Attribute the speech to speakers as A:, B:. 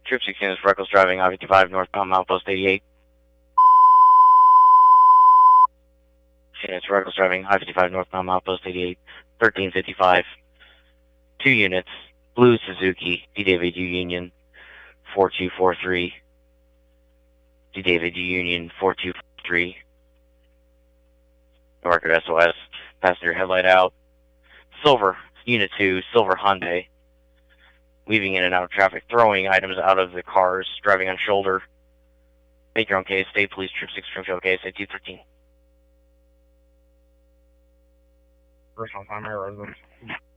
A: Troop 16 is reckless driving I-55 northbound Outpost 88. Units reckless driving I-55 northbound Outpost 88, 1355. 2 units, Blue Suzuki, DWU Union 4243. DWU Union 4243. Record SOS, passenger headlight out. Silver, Unit 2, Silver Hyundai. Weaving in and out of traffic, throwing items out of the cars, driving on shoulder. Make your own case, State Police, Troop 6, Springfield, KSA 213.
B: Personal primary residence.